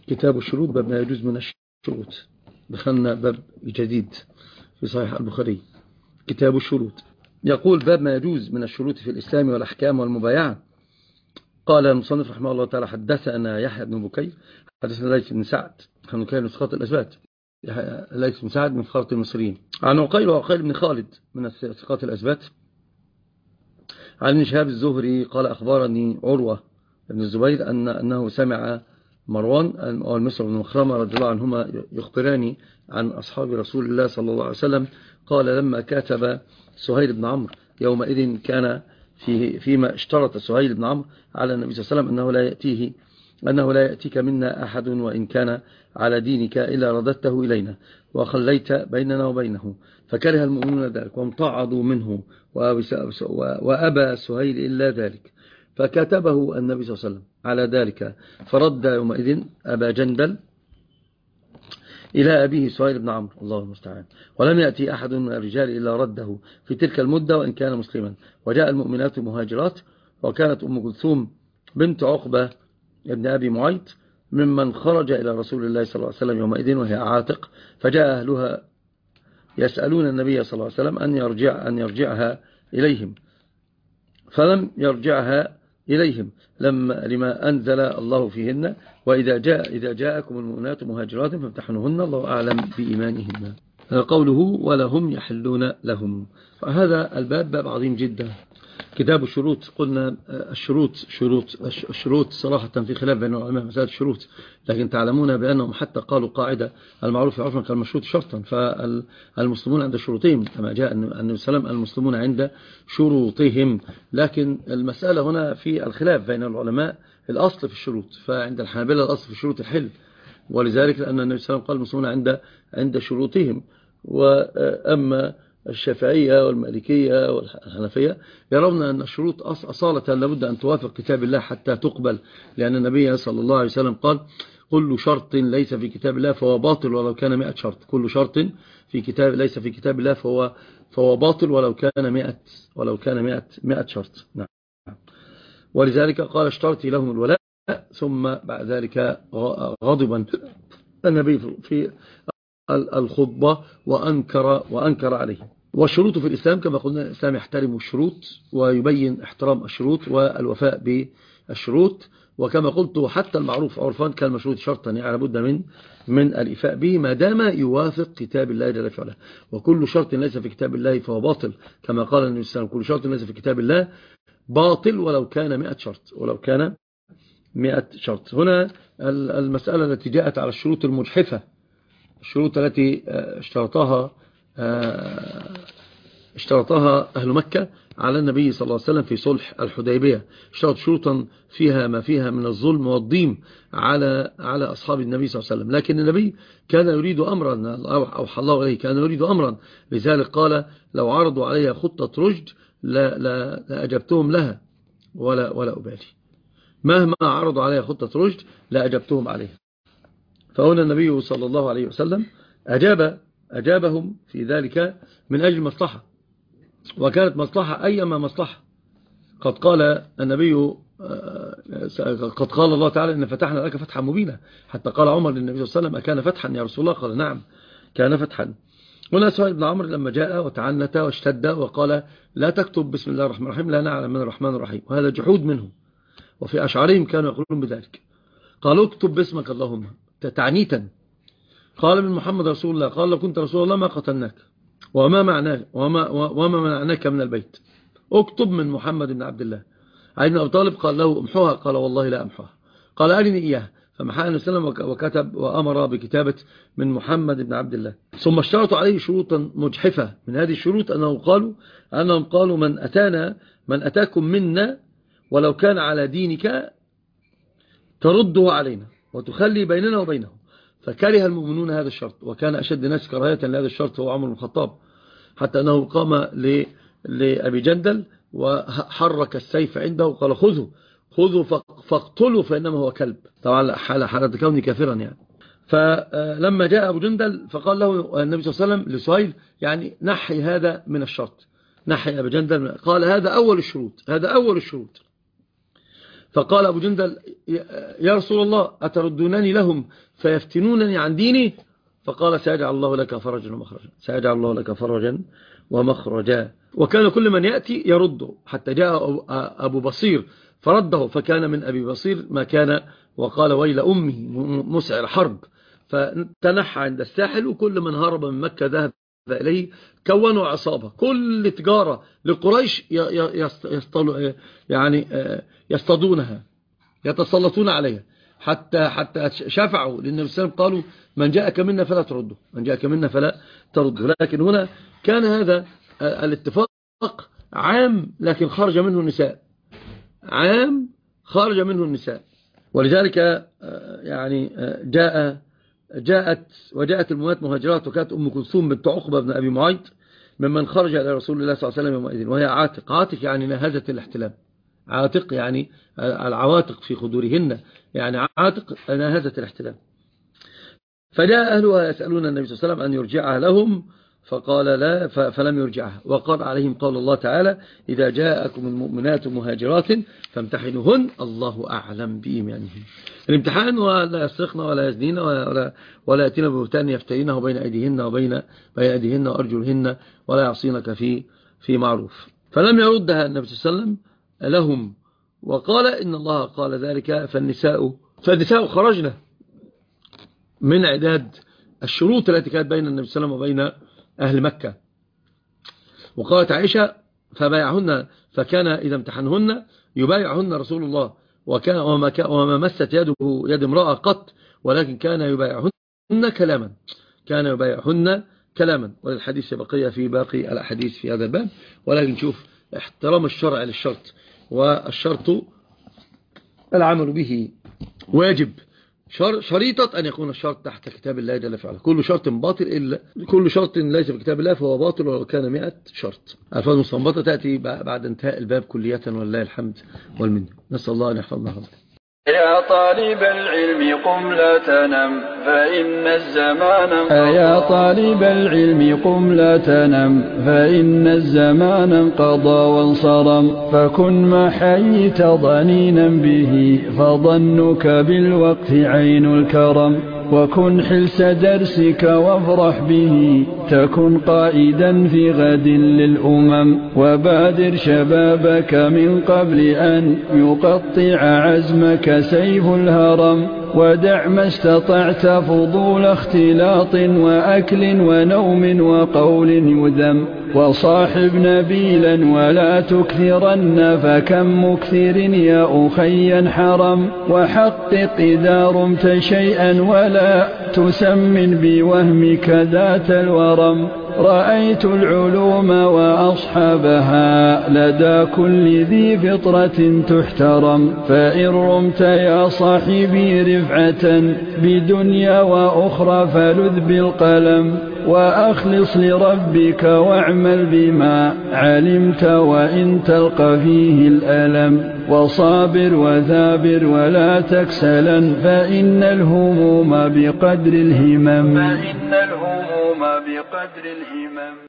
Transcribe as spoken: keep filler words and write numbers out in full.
كتاب الشروط باب ما يجوز من الشروط. دخلنا باب جديد في صحيح البخاري. كتاب الشروط يقول باب ما يجوز من الشروط في الإسلام والأحكام والمبايعة. قال المصنف رحمه الله تعالى حدثنا يحيى بن بكير حدثنا ليث بن سعد عن عقيل من ثقات الأثبات ليث بن سعد من ثقات المصريين عن عقيل وعقيل بن خالد من ثقات الأثبات عن ابن شهاب الزهري قال أخبرني عروة بن الزبير أن أنه سمع مروان والمسر بن مخرمة رضي الله عنهما يخبران عن أصحاب رسول الله صلى الله عليه وسلم قال لما كاتب سهيل بن عمرو يومئذ كان فيه فيما اشترط سهيل بن عمرو على النبي صلى الله عليه وسلم أنه لا يأتيه أنه لا يأتيك منا أحد وإن كان على دينك إلا رددته إلينا وخليت بيننا وبينه فكره المؤمنون ذلك وامتعضوا منه وأبى سهيل إلا ذلك فكتبه النبي صلى الله عليه وسلم على ذلك فرد يومئذ أبا جندل إلى أبيه سهيل بن عمرو الله المستعان ولم يأتي أحد من الرجال إلا رده في تلك المدة وإن كان مسلما. وجاء المؤمنات مهاجرات وكانت أم كلثوم بنت عقبة ابن أبي معيط ممن خرج إلى رسول الله صلى الله عليه وسلم يومئذ وهي عاتق فجاء أهلها يسألون النبي صلى الله عليه وسلم أن يرجع أن يرجعها إليهم فلم يرجعها إليهم لما لما أنزل الله فيهن وإذا جاء إذا جاءكم المؤمنات مهاجرات فامتحنوهن الله أعلم بإيمانهن. قوله ولهم يحلون لهم. فهذا الباب باب عظيم جدا. كتاب الشروط قلنا الشروط شروط الشروط صراحة في خلاف بين العلماء مسألة الشروط لكن تعلمون بأنهم حتى قالوا قاعدة المعروف عرفا كالمشروط شرطا فالمسلمون عند شروطهم كما جاء النبي صلى الله عليه وسلم المسلمون عند شروطهم. لكن المسألة هنا في الخلاف بين العلماء الأصل في الشروط فعند الحنابلة الأصل في الشروط الحل ولذلك لأن النبي صلى الله عليه وسلم قال المسلمون عند عند شروطهم. وأما الشافعية والمالكية والحنفية يرون أن الشروط أصالة لابد أن توافق كتاب الله حتى تقبل لأن النبي صلى الله عليه وسلم قال كل شرط ليس في كتاب الله فهو باطل ولو كان مئة شرط. كل شرط في كتاب ليس في كتاب الله فهو فهو باطل ولو كان مئة ولو كان مئة مئة شرط. نعم. ولذلك قال اشترطي لهم الولاء ثم بعد ذلك غضبا النبي في الخطبة وأنكر وأنكر عليه. والشروط في الإسلام كما قلنا الإسلام يحترم الشروط ويبين احترام الشروط والوفاء بالشروط وكما قلت حتى المعروف عرفان كالمشروط شرطا يعني لابد من من الإفاء به ما دام يوافق كتاب الله جل وعلا. وكل شرط ليس في كتاب الله فهو باطل كما قال النبي صلى الله عليه وسلم كل شرط ليس في كتاب الله باطل ولو كان مئة شرط ولو كان مئة شرط. هنا المسألة التي جاءت على الشروط المجحفة الشروط التي اشترطها اشترطها أهل مكة على النبي صلى الله عليه وسلم في صلح الحديبية اشترط شروطا فيها ما فيها من الظلم والضيم على على أصحاب النبي صلى الله عليه وسلم. لكن النبي كان يريد أمرا أوحى الله عليه كان يريد أمرا لذلك قال لو عرضوا عليها خطة رشد لا, لا, لا أجبتهم لها ولا, ولا أبالي مهما عرضوا عليها خطة رشد لا أجبتهم عليها. فهنا النبي صلى الله عليه وسلم أجاب أجابهم في ذلك من أجل مصلحة وكانت مصلحة أيما مصلحة. قد قال النبي قد قال الله تعالى إن فتحنا لك فتحا مبينا حتى قال عمر للنبي صلى الله عليه وسلم أكان فتحا يا رسول الله قال نعم كان فتحا. هنا سهيل بن عمرو لما جاء وتعنت واشتد وقال لا تكتب بسم الله الرحمن الرحيم لا نعلم من الرحمن الرحيم وهذا جحود منه وفي أشعارهم كانوا يقولون بذلك قالوا اكتب باسمك اللهم تعنيتا. قال من محمد رسول الله قال لو كنت رسول الله ما قتلناك وما معناك وما, وما منعناك من البيت اكتب من محمد بن عبد الله. علي بن أبي طالب قال له امحوها قال والله لا امحوها قال أرني إياها فمحاها النبي صلى الله عليه وسلم وكتب وأمر بكتابة من محمد بن عبد الله. ثم اشترطوا عليه شروطا مجحفة من هذه الشروط أنهم قالوا أنهم قالوا من أتانا من أتاكم منا ولو كان على دينك ترده علينا وتخلي بيننا وبينه. فكره المؤمنون هذا الشرط وكان أشد الناس كراهية لهذا الشرط هو عمر بن الخطاب حتى أنه قام لأبي جندل وحرك السيف عنده وقال خذوا خذوا فاقتلوا فإنما هو كلب طبعا حالة حالة كوني كافرا يعني. فلما جاء أبو جندل فقال له النبي صلى الله عليه وسلم لسهيل يعني نحي هذا من الشرط نحي أبي جندل قال هذا أول الشروط هذا أول الشروط فقال أبو جندل يا رسول الله أتردونني لهم فيفتنونني عن ديني؟ فقال سيجعل الله لك فرجا ومخرجا، سيجعل الله لك فرجا ومخرجا. وكان كل من يأتي يرده، حتى جاء أبو بصير فرده، فكان من أبي بصير ما كان، وقال ويل أمه مسعر حرب. فتنحى عند الساحل، وكل من هرب من مكة ذهب إليه، كونوا عصابة. كل تجارة لقريش يعني يصطادونها، يتسلطون عليها، حتى حتى شفعوا للنبي صلى الله عليه وسلم، قالوا من جاءك منا فلا ترده، من جاءك منا فلا ترده. لكن هنا كان هذا الاتفاق عام، لكن خرج منه النساء، عام خرج منه النساء. ولذلك يعني جاء جاءت وجاءت المؤمنات مهاجرات، وكانت أم كلثوم بنت عقبة بن أبي معيط ممن خرج إلى رسول الله صلى الله عليه وسلم يومئذ، وهي عاتق. عاتق يعني ناهزة الاحتلام، عاتق يعني العواتق في خدورهن، يعني عاتق ناهزة الاحتلام. فجاء أهلها يسألون النبي صلى الله عليه وسلم أن يرجعها لهم، فقال لا، فلم يرجعها. وقال عليهم قول الله تعالى إذا جاءكم المؤمنات مهاجرات فامتحنوهن الله أعلم بإيمانهن. الامتحان ولا يسرقن ولا يزنين ولا, ولا يأتين ببهتان يفترينه بين أيديهن وبين بين أيديهن وأرجلهن ولا يعصينك في في معروف. فلم يردها النبي صلى الله عليه وسلم لهم، وقال إن الله قال ذلك. فالنساء فالنساء خرجنا من عداد الشروط التي كانت بين النبي صلى الله عليه وسلم وبين أهل مكة. وقالت عائشة فبايعهن، فكان إذا امتحنهن يبايعهن رسول الله، وكان وما, وما مست يده يد امرأة قط، ولكن كان يبايعهن كلاما، كان يبايعهن كلاما. وللحديث بقية في باقي الأحاديث في هذا الباب. ولكن نشوف احترام الشرع للشرط، والشرط العمل به واجب، شريطة أن يكون الشرط تحت كتاب الله جل وعلا. كل شرط باطل إلا كل شرط ليس في كتاب الله فهو باطل ولو كان مئة شرط. الفاظ مستنبطة تأتي بعد انتهاء الباب كلية، ولله الحمد والمنة. نسأل الله أن يحفظنا. يا طالب العلم قم لا تنم فإن الزمان انقضى يا طالب العلم قم لا تنم فإن الزمان انقضى وانصرم فكن ما حييت ضنينا به فظنك بالوقت عين الكرم وكن حلس درسك وافرح به تكن قائدا في غد للأمم وبادر شبابك من قبل أن يقطع عزمك سيف الهرم ودع ما استطعت فضول اختلاط وأكل ونوم وقول يذم وصاحب نبيلا ولا تكثرن فكم مكثر يا أخي حرم وحقق إذا رمت شيئا ولا تسمن بوهمك ذات الورم رأيت العلوم وأصحابها لدى كل ذي فطرة تحترم فإن رمت يا صاحبي رفعة بدنيا وأخرى فلذ بالقلم وأخلص لربك واعمل بما علمت وإن تلقى فيه الألم وصابر وثابر ولا تكسلا فإن الهموم بقدر الهمم فإن الهموم بقدر الهمم.